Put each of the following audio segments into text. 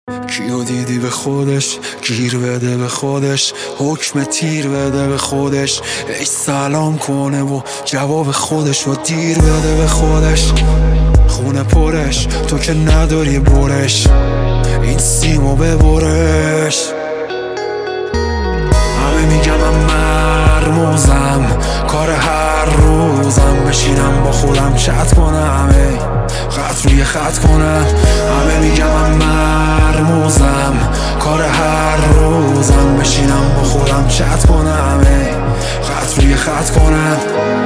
کیو دیدی به خودش گیر بده، به خودش حکم تیر بده، به خودش ای سلام کنه و جواب خودش رو دیر بده، به خودش خونه پرش تو که نداری برش، این سیمو ببرش. همه میگم من مرموزم، کار هر روزم بشینم با خودم چت کنم، ای خط روی خط کنم. همه میگم من مرموزم، کار هر روزم بشینم با خودم چت کنم، ای خط روی خط کنم.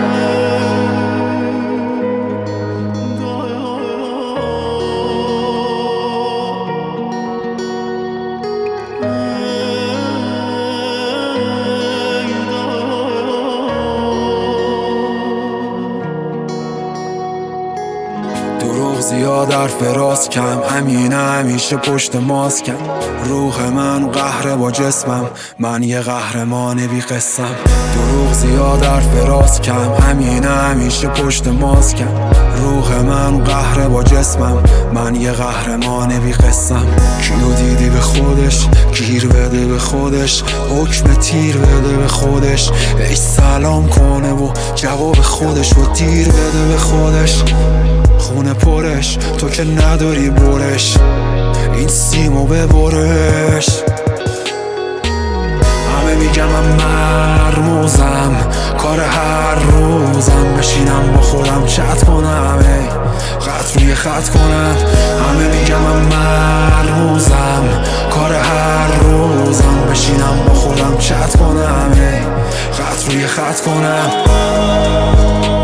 دروغ زیاد حرف راست کم، همینه همیشه پشت ماسکم. روح من قهره با جسمم، من یه قهرمان بی قسم. دروغ زیاد حرف راست کم، همینه همیشه پشت ماسکم. روح من قهره با جسمم، من یه قهرمان بی قسم. کیو دیدی به خودش گیر بده، به خودش حکم تیر بده، به خودش ای سلام کنه و جواب خودش رو دیر بده، به خودش خونه پرش تو که نداری برش، این سیمو ببرش. همه میگم من مرموزم، کار هر روزم بشینم با خودم چت کنم، ای خط روی خط کنم. همه میگم من مرموزم، کار هر روزم بشینم با خودم چت کنم، ای خط روی خط کنم.